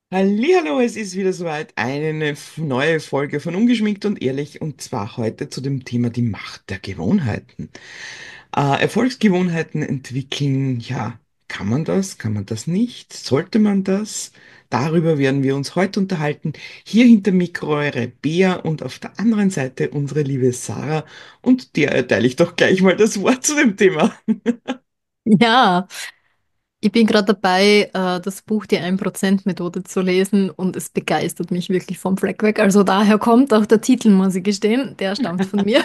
Hallihallo, es ist wieder soweit. Eine neue Folge von Ungeschminkt und Ehrlich, und zwar heute zu dem Thema die Macht der Gewohnheiten. Erfolgsgewohnheiten entwickeln, ja, kann man das nicht? Sollte man das? Darüber werden wir uns heute unterhalten. Hier hinter Mikro eure Bea und auf der anderen Seite unsere liebe Sarah, und der erteile ich doch gleich mal das Wort zu dem Thema. Ja, ich bin gerade dabei, das Buch Die 1% Methode zu lesen und es begeistert mich wirklich vom Fleck weg. Also daher kommt auch der Titel, muss ich gestehen, der stammt von mir.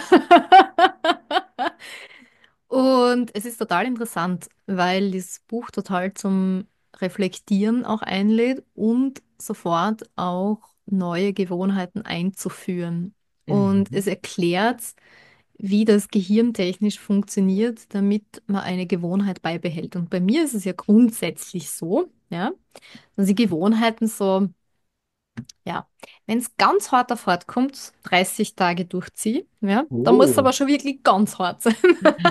Und es ist total interessant, weil dieses Buch total zum Reflektieren auch einlädt und sofort auch neue Gewohnheiten einzuführen. Und Mhm. es erklärt, wie das Gehirn technisch funktioniert, damit man eine Gewohnheit beibehält. Und bei mir ist es ja grundsätzlich so, ja, dass die Gewohnheiten so, ja, wenn es ganz hart auf hart kommt, 30 Tage durchziehe, ja, da muss es Oh. aber schon wirklich ganz hart sein.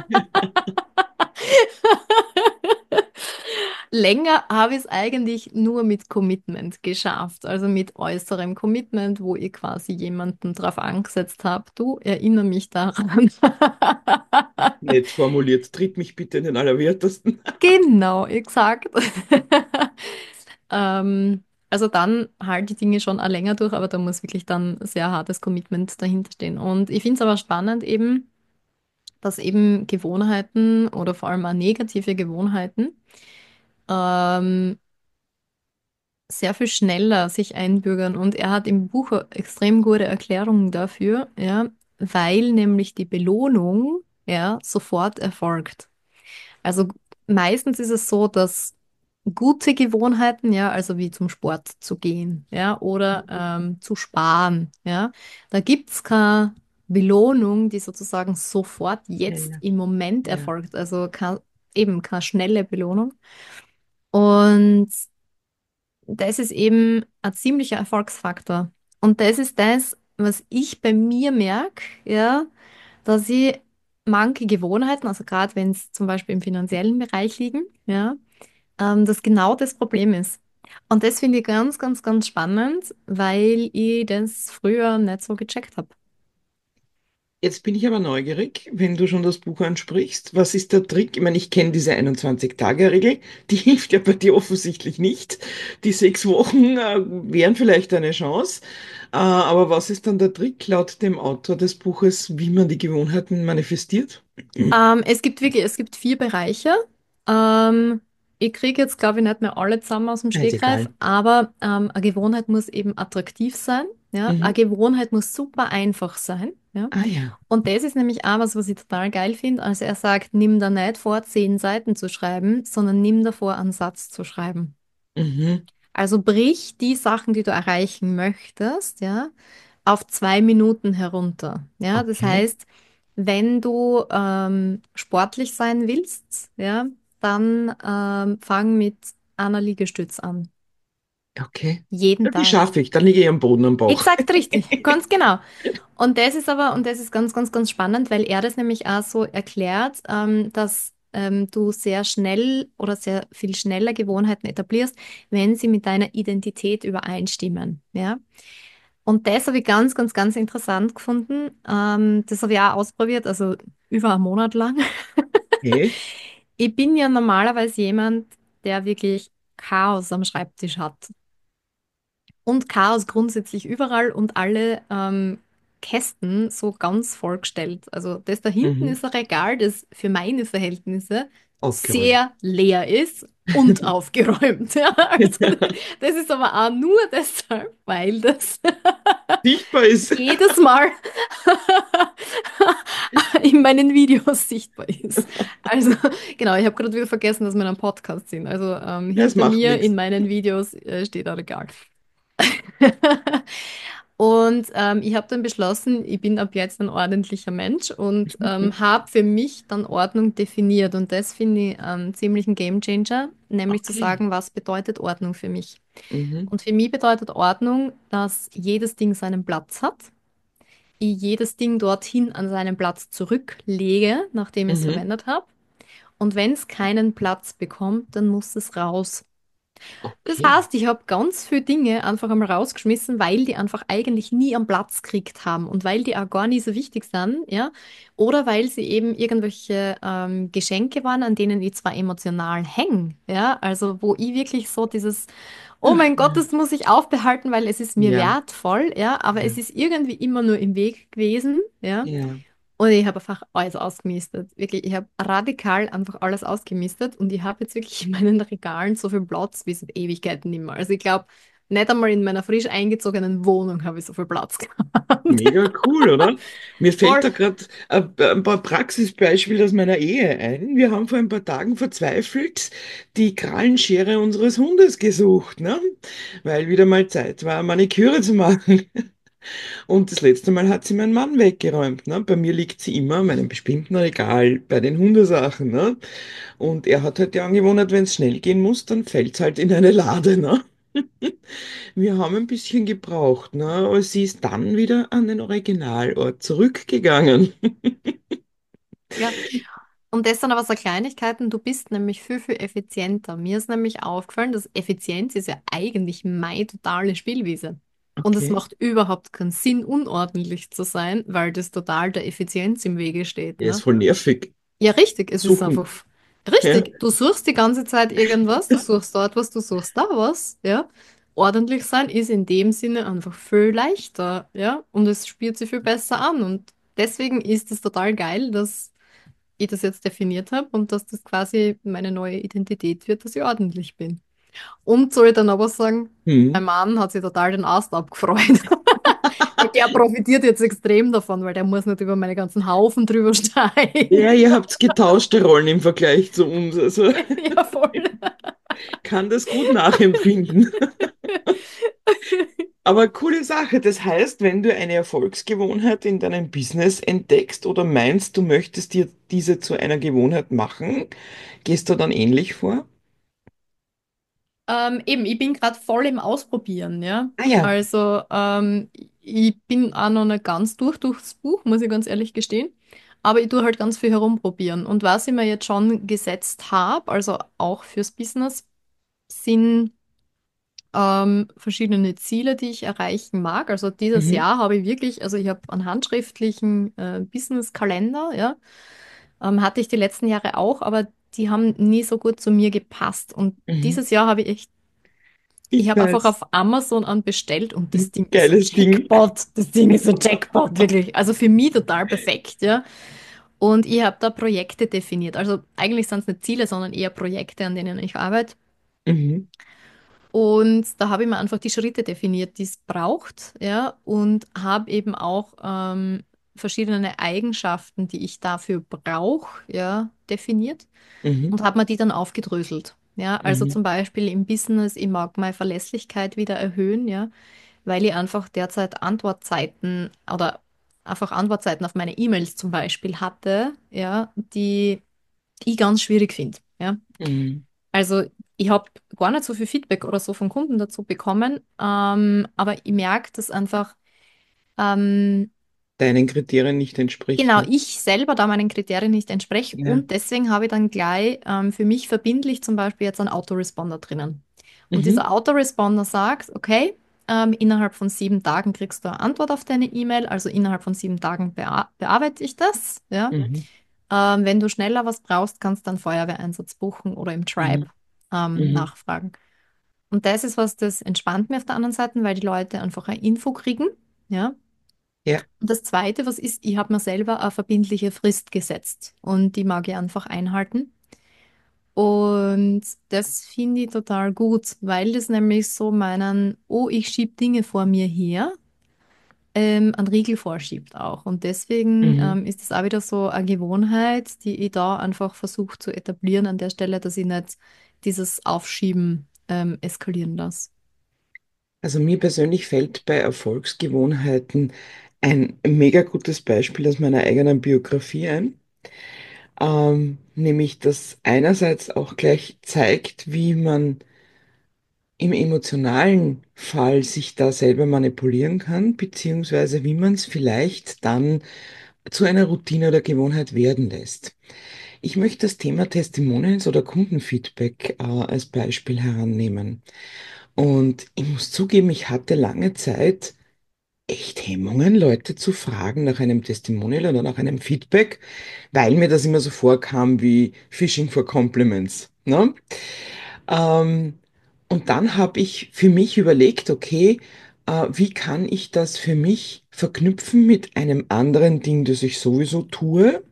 Länger habe ich es eigentlich nur mit Commitment geschafft, also mit äußerem Commitment, wo ich quasi jemanden drauf angesetzt habe, du erinnere mich daran. Nett formuliert. Tritt mich bitte in den Allerwertesten. Genau, exakt. Also dann halt die Dinge schon auch länger durch, aber da muss wirklich dann sehr hartes Commitment dahinter stehen. Und ich finde es aber spannend eben, dass eben Gewohnheiten oder vor allem auch negative Gewohnheiten ähm, sehr viel schneller sich einbürgern. Und er hat im Buch eine extrem gute Erklärungen dafür, ja, weil nämlich die Belohnung, ja, sofort erfolgt. Also meistens ist es so, dass gute Gewohnheiten, ja, also wie zum Sport zu gehen, ja, oder zu sparen, ja, da gibt es keine Belohnung, die sozusagen sofort Ja, jetzt ja, im Moment ja. erfolgt, also eben keine schnelle Belohnung. Und das ist eben ein ziemlicher Erfolgsfaktor. Und das ist das, was ich bei mir merke, ja, dass ich manche Gewohnheiten, also gerade wenn es zum Beispiel im finanziellen Bereich liegen, ja, das genau das Problem ist. Und das finde ich ganz, ganz, ganz spannend, weil ich das früher nicht so gecheckt habe. Jetzt bin ich aber neugierig, wenn du schon das Buch ansprichst. Was ist der Trick? Ich meine, ich kenne diese 21-Tage-Regel. Die hilft ja bei dir offensichtlich nicht. Die 6 Wochen wären vielleicht eine Chance. Aber was ist dann der Trick laut dem Autor des Buches, wie man die Gewohnheiten manifestiert? Es gibt vier Bereiche. Ähm, Ich kriege jetzt, glaube ich, nicht mehr alle zusammen aus dem Ja, ist Stegreif, egal. aber eine Gewohnheit muss eben attraktiv sein. Ja? Eine Mhm. Gewohnheit muss super einfach sein. Ja? Ah ja. Und das ist nämlich auch was, was ich total geil finde. Also er sagt, nimm da nicht vor, 10 Seiten zu schreiben, sondern nimm davor, einen Satz zu schreiben. Mhm. Also brich die Sachen, die du erreichen möchtest, ja, auf 2 Minuten herunter. Ja, das Okay. heißt, wenn du sportlich sein willst, ja, dann fang mit einer Liegestütz an. Okay. Jeden Ja, die Tag. schaffe ich. Dann liege ich am Boden am Bauch. Exakt richtig, ganz genau. Und das ist ganz, ganz, ganz spannend, weil er das nämlich auch so erklärt, dass du sehr schnell oder sehr viel schneller Gewohnheiten etablierst, wenn sie mit deiner Identität übereinstimmen. Ja? Und das habe ich ganz, ganz, ganz interessant gefunden. Das habe ich auch ausprobiert, also über einen Monat lang. Okay. Ich bin ja normalerweise jemand, der wirklich Chaos am Schreibtisch hat. Und Chaos grundsätzlich überall und alle Kästen so ganz vollgestellt. Also das da hinten Mhm. ist ein Regal, das für meine Verhältnisse Aufgeräumt. sehr leer ist und aufgeräumt. Ja, also das ist aber auch nur deshalb, weil das Sichtbar ist. jedes Mal in meinen Videos sichtbar ist. Also genau, ich habe gerade wieder vergessen, dass wir in einem Podcast sind. Also Ja, es hinter macht mir in nichts. meinen Videos steht ein Regal. Und ich habe dann beschlossen, ich bin ab jetzt ein ordentlicher Mensch und habe für mich dann Ordnung definiert. Und das finde ich ziemlich ein Gamechanger, nämlich zu Okay. sagen, was bedeutet Ordnung für mich. Mhm. Und für mich bedeutet Ordnung, dass jedes Ding seinen Platz hat, ich jedes Ding dorthin an seinen Platz zurücklege, nachdem ich es Mhm. verwendet habe. Und wenn es keinen Platz bekommt, dann muss es raus. Das Okay. heißt, ich habe ganz viele Dinge einfach einmal rausgeschmissen, weil die einfach eigentlich nie am Platz gekriegt haben und weil die auch gar nicht so wichtig sind, ja. Oder weil sie eben irgendwelche Geschenke waren, an denen ich zwar emotional hänge, ja. Also wo ich wirklich so dieses, oh Ach, mein Gott, ja. das muss ich aufbehalten, weil es ist mir Ja, wertvoll, ja. Aber ja, es ist irgendwie immer nur im Weg gewesen, ja. ja. Und ich habe einfach alles ausgemistet. Wirklich, ich habe radikal einfach alles ausgemistet und ich habe jetzt wirklich in meinen Regalen so viel Platz wie seit Ewigkeiten nicht mehr. Also ich glaube, nicht einmal in meiner frisch eingezogenen Wohnung habe ich so viel Platz gehabt. Mega cool, oder? Mir fällt Voll. da gerade ein paar Praxisbeispiele aus meiner Ehe ein. Wir haben vor ein paar Tagen verzweifelt die Krallenschere unseres Hundes gesucht, ne? Weil wieder mal Zeit war, Maniküre zu machen. Und das letzte Mal hat sie mein Mann weggeräumt, ne? Bei mir liegt sie immer in einem bestimmten Regal bei den Hundesachen, ne? Und er hat halt die Angewohnheit, wenn es schnell gehen muss, dann fällt es halt in eine Lade, ne? Wir haben ein bisschen gebraucht, ne? Aber sie ist dann wieder an den Originalort zurückgegangen. Ja. Und das sind aber so Kleinigkeiten, du bist nämlich viel, viel effizienter. Mir ist nämlich aufgefallen, dass Effizienz ist ja eigentlich meine totale Spielwiese. Und es Okay. macht überhaupt keinen Sinn, unordentlich zu sein, weil das total der Effizienz im Wege steht, Er ist ne? voll nervig. Ja, richtig. Es ist einfach Suchen. Ja. richtig. Du suchst die ganze Zeit irgendwas, du suchst dort was, du suchst da was, ja. Ordentlich sein ist in dem Sinne einfach viel leichter, ja. Und es spürt sich viel besser an. Und deswegen ist es total geil, dass ich das jetzt definiert habe und dass das quasi meine neue Identität wird, dass ich ordentlich bin. Und soll ich dann aber sagen, mein Hm. Mann hat sich total den Ast abgefreut. Weil der profitiert jetzt extrem davon, weil der muss nicht über meine ganzen Haufen drüber Ja, steigen. ihr habt getauschte Rollen im Vergleich zu uns. Also Ja, voll. kann das gut nachempfinden. Aber coole Sache. Das heißt, wenn du eine Erfolgsgewohnheit in deinem Business entdeckst oder meinst, du möchtest dir diese zu einer Gewohnheit machen, gehst du dann ähnlich vor? Eben, ich bin gerade voll im Ausprobieren, ja. Ah ja. Also, ich bin auch noch nicht ganz durchs Buch, muss ich ganz ehrlich gestehen. Aber ich tue halt ganz viel herumprobieren. Und was ich mir jetzt schon gesetzt habe, also auch fürs Business, sind verschiedene Ziele, die ich erreichen mag. Also dieses Mhm. Jahr habe ich wirklich, also ich habe einen handschriftlichen Business-Kalender, ja. Hatte ich die letzten Jahre auch, aber die haben nie so gut zu mir gepasst. Und Mhm. dieses Jahr habe ich echt, ich Ich habe einfach weiß. auf Amazon einen bestellt und das Ding ist Geiles Ding. Jackpot. Das Ding ist ein Jackpot, wirklich. Also für mich total perfekt, ja. Und ich habe da Projekte definiert. Also eigentlich sind es nicht Ziele, sondern eher Projekte, an denen ich arbeite. Mhm. Und da habe ich mir einfach die Schritte definiert, die es braucht, ja, und habe eben auch verschiedene Eigenschaften, die ich dafür brauche, ja, definiert Mhm. und habe mir die dann aufgedröselt. Ja, also Mhm. zum Beispiel im Business, ich mag meine Verlässlichkeit wieder erhöhen, ja, weil ich einfach derzeit Antwortzeiten oder einfach Antwortzeiten auf meine E-Mails zum Beispiel hatte, ja, die ich ganz schwierig finde, ja. Mhm. Also ich habe gar nicht so viel Feedback oder so von Kunden dazu bekommen, aber ich merke, dass einfach ähm, Deinen Kriterien nicht entspricht, genau ne? ich selber da meinen Kriterien nicht entspreche Ja. und deswegen habe ich dann gleich für mich verbindlich zum Beispiel jetzt einen Autoresponder drinnen. Und Mhm. dieser Autoresponder sagt, okay, innerhalb von 7 Tagen kriegst du eine Antwort auf deine E-Mail, also innerhalb von 7 Tagen bearbeite ich das, ja. Mhm. Wenn du schneller was brauchst, kannst du einen Feuerwehreinsatz buchen oder im Tribe Mhm. Mhm. nachfragen. Und das ist was, das entspannt mir auf der anderen Seite, weil die Leute einfach eine Info kriegen. Ja. Ja. Und das Zweite, was ist, ich habe mir selber eine verbindliche Frist gesetzt und die mag ich einfach einhalten. Und das finde ich total gut, weil das nämlich so meinen, oh, ich schiebe Dinge vor mir her, einen Riegel vorschiebt auch. Und deswegen Mhm. ist das auch wieder so eine Gewohnheit, die ich da einfach versuche zu etablieren an der Stelle, dass ich nicht dieses Aufschieben eskalieren lasse. Also mir persönlich fällt bei Erfolgsgewohnheiten ein mega gutes Beispiel aus meiner eigenen Biografie ein. Nämlich, dass einerseits auch gleich zeigt, wie man im emotionalen Fall sich da selber manipulieren kann, beziehungsweise wie man es vielleicht dann zu einer Routine oder Gewohnheit werden lässt. Ich möchte das Thema Testimonials oder Kundenfeedback als Beispiel herannehmen. Und ich muss zugeben, ich hatte lange Zeit echt Hemmungen, Leute zu fragen nach einem Testimonial oder nach einem Feedback, weil mir das immer so vorkam wie Fishing for Compliments. Ne? Ähm, und dann habe ich für mich überlegt, okay, wie kann ich das für mich verknüpfen mit einem anderen Ding, das ich sowieso tue,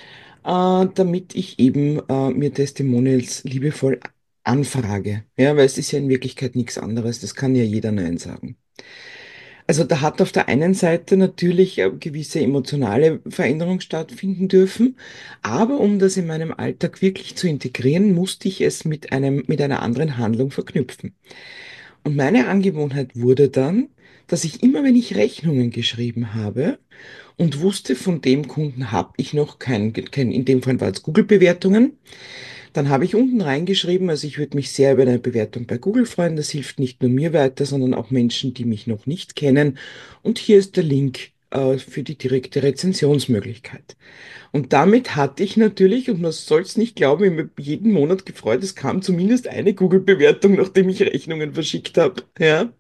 damit ich eben mir Testimonials liebevoll anfrage. Ja, weil es ist ja in Wirklichkeit nichts anderes. Das kann ja jeder Nein sagen. Also da hat auf der einen Seite natürlich gewisse emotionale Veränderung stattfinden dürfen, aber um das in meinem Alltag wirklich zu integrieren, musste ich es mit einer anderen Handlung verknüpfen. Und meine Angewohnheit wurde dann, dass ich immer, wenn ich Rechnungen geschrieben habe und wusste, von dem Kunden habe ich noch in dem Fall war es Google-Bewertungen, dann habe ich unten reingeschrieben, also ich würde mich sehr über eine Bewertung bei Google freuen. Das hilft nicht nur mir weiter, sondern auch Menschen, die mich noch nicht kennen. Und hier ist der Link für die direkte Rezensionsmöglichkeit. Und damit hatte ich natürlich, und man soll es nicht glauben, ich habe jeden Monat gefreut, es kam zumindest eine Google-Bewertung, nachdem ich Rechnungen verschickt habe. Ja?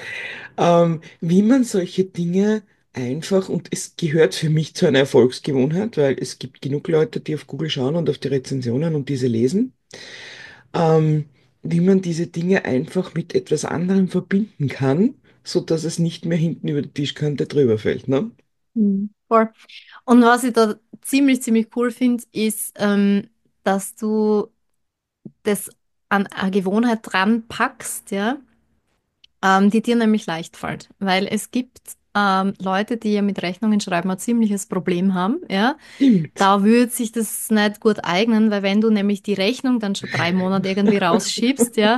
Wie man solche Dinge einfach, und es gehört für mich zu einer Erfolgsgewohnheit, weil es gibt genug Leute, die auf Google schauen und auf die Rezensionen und diese lesen, ähm, wie man diese Dinge einfach mit etwas anderem verbinden kann, so dass es nicht mehr hinten über die Tischkante drüber fällt, ne? Mhm. Voll. Und was ich da ziemlich cool finde, ist, dass du das an eine Gewohnheit dran packst, ja, die dir nämlich leicht fällt. Weil es gibt Leute, die ja mit Rechnungen schreiben ein ziemliches Problem haben, ja. Stimmt. Da würde sich das nicht gut eignen, weil wenn du nämlich die Rechnung dann schon 3 Monate irgendwie rausschiebst, ja,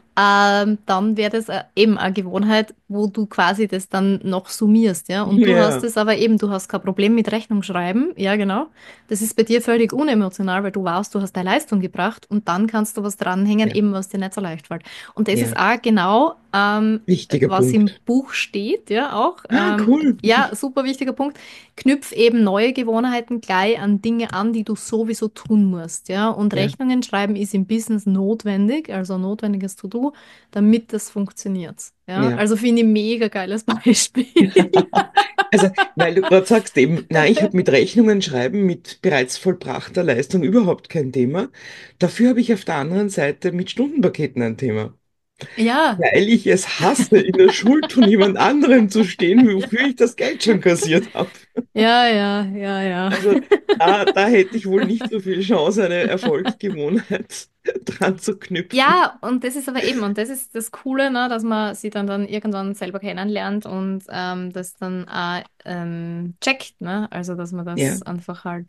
dann wäre das eben eine Gewohnheit, wo du quasi das dann noch summierst, ja. Und du hast Ja, es aber eben, du hast kein Problem mit Rechnung schreiben, ja, genau. Das ist bei dir völlig unemotional, weil du weißt, du hast deine Leistung gebracht und dann kannst du was dranhängen, ja, eben was dir nicht so leicht fällt. Und das ist ja. auch genau, Wichtiger was im Punkt. Buch steht, ja, auch. Ah, cool. Ja, super wichtiger Punkt. Knüpf eben neue Gewohnheiten gleich an Dinge an, die du sowieso tun musst, ja. Und Ja, Rechnungen schreiben ist im Business notwendig, also ein notwendiges To-Do, damit das funktioniert. Ja, ja. also finde ich mega geiles Beispiel. Also, weil du gerade sagst eben, nein, ich habe mit Rechnungen schreiben, mit bereits vollbrachter Leistung überhaupt kein Thema. Dafür habe ich auf der anderen Seite mit Stundenpaketen ein Thema. Ja, Weil ich es hasse, in der Schuld von jemand anderem zu stehen, wofür ich das Geld schon kassiert habe. ja, ja, ja, ja. Also da hätte ich wohl nicht so viel Chance, eine Erfolgsgewohnheit dran zu knüpfen. Ja, und das ist aber eben, und das ist das Coole, ne, dass man sie dann irgendwann selber kennenlernt und das dann auch checkt, ne? Also, dass man Ja, das einfach halt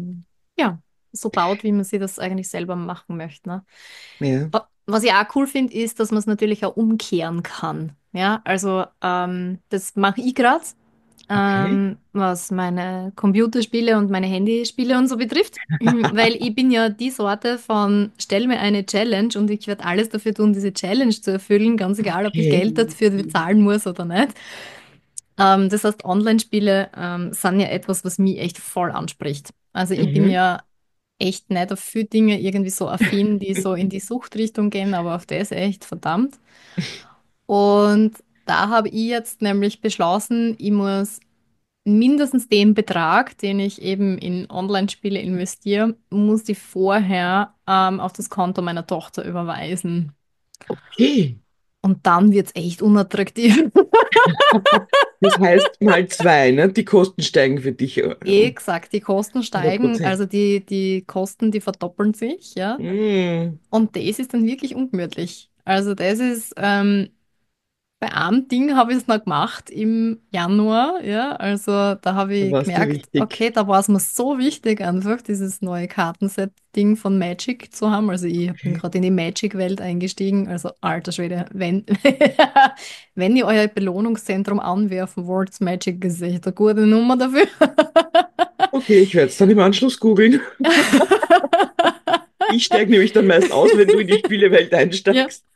ja, so baut, wie man sie das eigentlich selber machen möchte, ne? ja, Was ich auch cool finde, ist, dass man es natürlich auch umkehren kann. Ja, also das mache ich gerade, okay. was meine Computerspiele und meine Handyspiele und so betrifft. Weil ich bin ja die Sorte von, stell mir eine Challenge und ich werde alles dafür tun, diese Challenge zu erfüllen, ganz egal, ob ich Okay, Geld dafür bezahlen muss oder nicht. Das heißt, Online-Spiele sind ja etwas, was mich echt voll anspricht. Also ich bin mhm. ja echt nicht auf viele Dinge irgendwie so affin, die so in die Suchtrichtung gehen, aber auf das echt verdammt. Und da habe ich jetzt nämlich beschlossen, ich muss mindestens den Betrag, den ich eben in Online-Spiele investiere, muss ich vorher auf das Konto meiner Tochter überweisen. Okay. Und dann wird es echt unattraktiv. Das heißt mal zwei, ne? Die Kosten steigen für dich Eh um gesagt, die Kosten 100%. steigen, also die Kosten, die verdoppeln sich, ja. Mm, Und das ist dann wirklich ungemütlich. Also das ist, bei einem Ding habe ich es noch gemacht im Januar, ja. Also da habe da ich warst du gemerkt, wichtig. okay, da war es mir so wichtig, einfach dieses neue Kartenset-Ding von Magic zu haben. Also ich bin Okay. gerade in die Magic-Welt eingestiegen. Also alter Schwede, wenn, wenn ihr euer Belohnungszentrum anwerfen wollt, Magic ist echt eine gute Nummer dafür. Okay, ich werde es dann im Anschluss googeln. Ich steige nämlich dann meist aus, wenn du in die Spielewelt Ja. einsteigst.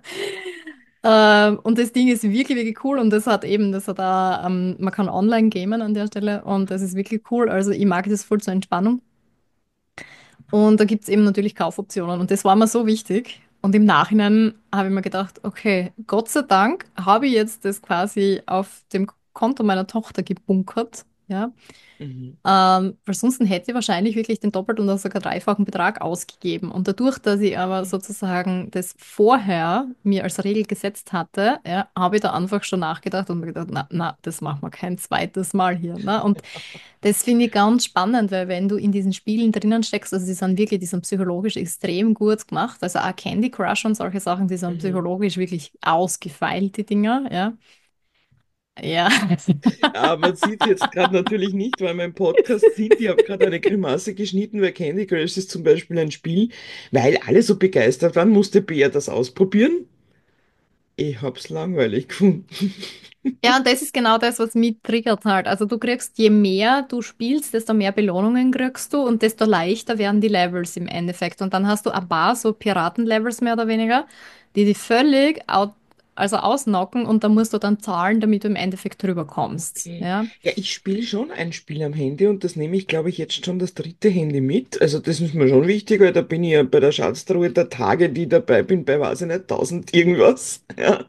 Und das Ding ist wirklich cool und das hat eben, das hat auch, man kann online gamen an der Stelle und das ist wirklich cool. Also ich mag das voll zur Entspannung. Und da gibt es eben natürlich Kaufoptionen. Und das war mir so wichtig. Und im Nachhinein habe ich mir gedacht, okay, Gott sei Dank habe ich jetzt das quasi auf dem Konto meiner Tochter gebunkert. Ja. Mhm. Weil sonst hätte ich wahrscheinlich wirklich den doppelten oder sogar dreifachen Betrag ausgegeben. Und dadurch, dass ich aber sozusagen das vorher mir als Regel gesetzt hatte, ja, habe ich da einfach schon nachgedacht und mir gedacht, na, das machen wir kein zweites Mal hier. Ne? Und das finde ich ganz spannend, weil wenn du in diesen Spielen drinnen steckst, also die sind psychologisch extrem gut gemacht. Also auch Candy Crush und solche Sachen, die sind Mhm. psychologisch wirklich ausgefeilt, die Dinger, ja. Ja. Aber man sieht jetzt gerade natürlich nicht, weil mein Podcast sind. Ich habe gerade eine Grimasse geschnitten, weil Candy Crush ist zum Beispiel ein Spiel, weil alle so begeistert waren, musste Bea das ausprobieren. Ich hab's langweilig gefunden. Ja, und das ist genau das, was mich triggert halt. Also du kriegst, je mehr du spielst, desto mehr Belohnungen kriegst du und desto leichter werden die Levels im Endeffekt. Und dann hast du ein paar so Piratenlevels mehr oder weniger, die dich völlig also ausnocken und da musst du dann zahlen, damit du im Endeffekt drüber kommst. Okay. Ja. Ja, ich spiele schon ein Spiel am Handy und das nehme ich, glaube ich, jetzt schon das dritte Handy mit. Also das ist mir schon wichtig, weil da bin ich ja bei der Schatztruhe der Tage, die ich dabei bin, bei, weiß ich nicht, 1000 irgendwas. Ja.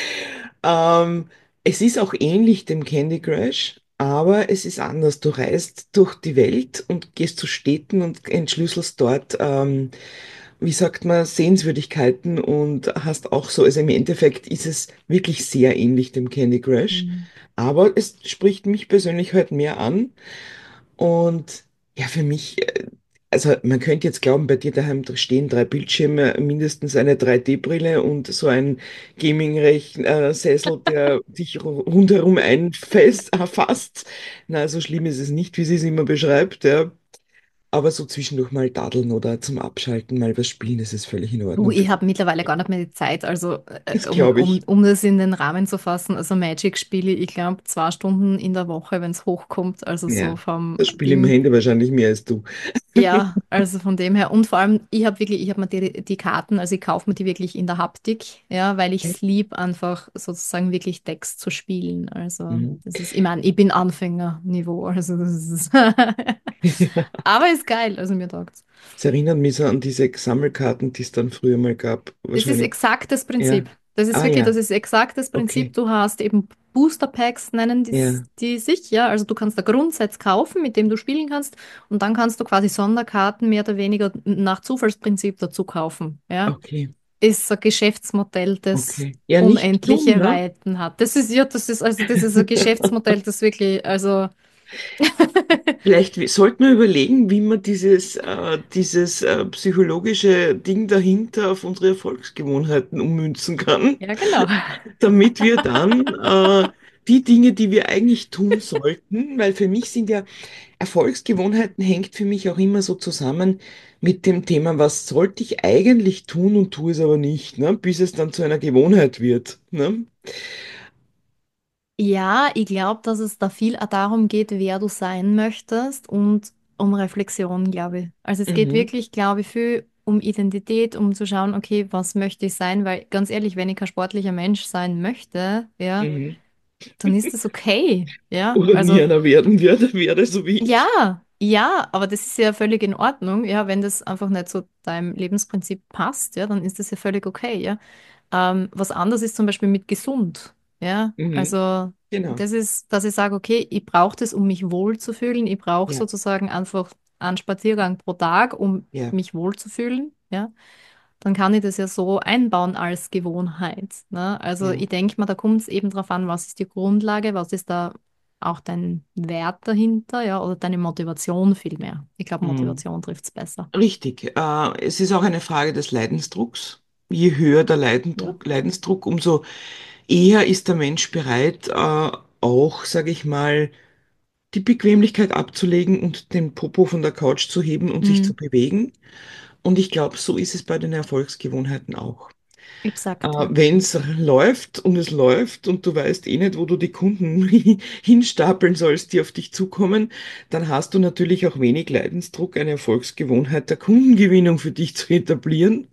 Es ist auch ähnlich dem Candy Crush, aber es ist anders. Du reist durch die Welt und gehst zu Städten und entschlüsselst dort, wie sagt man, Sehenswürdigkeiten und hast auch so, also im Endeffekt ist es wirklich sehr ähnlich dem Candy Crush, Mhm. aber es spricht mich persönlich halt mehr an und ja, für mich, also man könnte jetzt glauben, bei dir daheim stehen drei Bildschirme, mindestens eine 3D-Brille und so ein Gaming-Sessel, der dich rundherum fasst. Na, so schlimm ist es nicht, wie sie es immer beschreibt, ja. Aber so zwischendurch mal daddeln oder zum Abschalten mal was spielen, das ist völlig in Du, Ordnung für ich habe mittlerweile gar nicht mehr die Zeit, also das, glaube ich. um das in den Rahmen zu fassen. Also Magic spiele ich, glaube 2 Stunden in der Woche, wenn es hochkommt. Also so Ja, vom das Spiel im Ding. Handy wahrscheinlich mehr als du. Ja, also von dem her. Und vor allem, ich habe mir die Karten, also ich kaufe mir die wirklich in der Haptik, ja, weil ich es lieb, einfach sozusagen wirklich Decks zu spielen. Also Mhm. das ist, ich meine, ich bin Anfängerniveau, also das ist aber ist geil, also mir taugt's. Es erinnert mich so an diese Sammelkarten, die es dann früher mal gab. Das ist Wahrscheinlich. exakt das Ja. Prinzip. Das ist Ah wirklich, ja. das ist exakt das Prinzip. Okay. Du hast eben Booster Packs, nennen Ja. die sich, ja. Also du kannst da Grundsets kaufen, mit dem du spielen kannst, und dann kannst du quasi Sonderkarten mehr oder weniger nach Zufallsprinzip dazu kaufen, ja. Okay. Ist ein Geschäftsmodell, das Okay. Ja, nicht dumm, unendliche ne? Weiten hat. Das ist, ja, das ist ein Geschäftsmodell, das wirklich, also, Vielleicht sollten wir überlegen, wie man dieses psychologische Ding dahinter auf unsere Erfolgsgewohnheiten ummünzen kann, ja, genau. damit wir dann die Dinge, die wir eigentlich tun sollten, weil für mich sind ja Erfolgsgewohnheiten hängt für mich auch immer so zusammen mit dem Thema, was sollte ich eigentlich tun und tue es aber nicht, ne? Bis es dann zu einer Gewohnheit wird, ne? Ja, ich glaube, dass es da viel auch darum geht, wer du sein möchtest und um Reflexion, glaube ich. Also es geht Mhm. wirklich, glaube ich, viel um Identität, um zu schauen, okay, was möchte ich sein? Weil ganz ehrlich, wenn ich kein sportlicher Mensch sein möchte, ja, Mhm. dann ist das okay. Ja, Oder nie also einer werden wird, wäre so wie ich. ja, ja, aber das ist ja völlig in Ordnung. Ja, wenn das einfach nicht zu deinem Lebensprinzip passt, ja, dann ist das ja völlig okay. Ja. Was anderes ist zum Beispiel mit gesund. Ja, Mhm. also Genau. das ist, dass ich sage, okay, ich brauche das, um mich wohlzufühlen. Ich brauche Ja, sozusagen einfach einen Spaziergang pro Tag, um ja, mich wohlzufühlen. Ja, dann kann ich das ja so einbauen als Gewohnheit. Ne? Also ja. ich denke mal, da kommt es eben darauf an, was ist die Grundlage, was ist da auch dein Wert dahinter, ja, oder deine Motivation vielmehr. Ich glaube, Mhm. Motivation trifft es besser. Richtig. Es ist auch eine Frage des Leidensdrucks. Je höher der Ja. Leidensdruck, umso eher ist der Mensch bereit, auch, sage ich mal, die Bequemlichkeit abzulegen und den Popo von der Couch zu heben und sich zu Mhm. bewegen. Und ich glaube, so ist es bei den Erfolgsgewohnheiten auch. Exakt, ja. Wenn es läuft und es läuft und du weißt eh nicht, wo du die Kunden hinstapeln sollst, die auf dich zukommen, dann hast du natürlich auch wenig Leidensdruck, eine Erfolgsgewohnheit der Kundengewinnung für dich zu etablieren.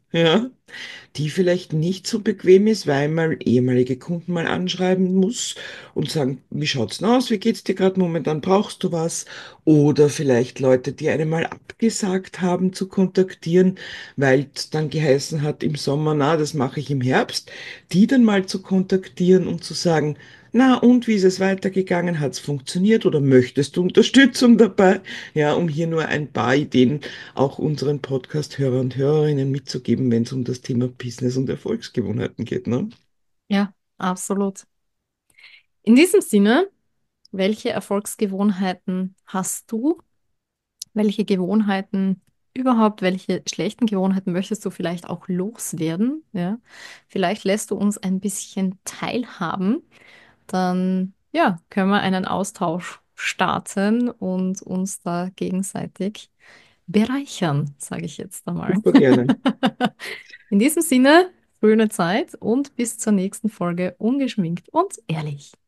ja, die vielleicht nicht so bequem ist, weil man ehemalige Kunden mal anschreiben muss und sagen, wie schaut's denn aus? Wie geht's dir gerade momentan? Brauchst du was? Oder vielleicht Leute, die einem mal abgesagt haben zu kontaktieren, weil es dann geheißen hat im Sommer, na, das mache ich im Herbst, die dann mal zu kontaktieren und zu sagen, na, und wie ist es weitergegangen? Hat es funktioniert oder möchtest du Unterstützung dabei? Ja, um hier nur ein paar Ideen auch unseren Podcast-Hörer und Hörerinnen mitzugeben, wenn es um das Thema Business und Erfolgsgewohnheiten geht, ne? Ja, absolut. In diesem Sinne, welche Erfolgsgewohnheiten hast du? Welche Gewohnheiten überhaupt, welche schlechten Gewohnheiten möchtest du vielleicht auch loswerden? Ja, vielleicht lässt du uns ein bisschen teilhaben. Dann, ja, können wir einen Austausch starten und uns da gegenseitig bereichern, sage ich jetzt einmal. Super gerne. In diesem Sinne, schöne Zeit und bis zur nächsten Folge ungeschminkt und ehrlich.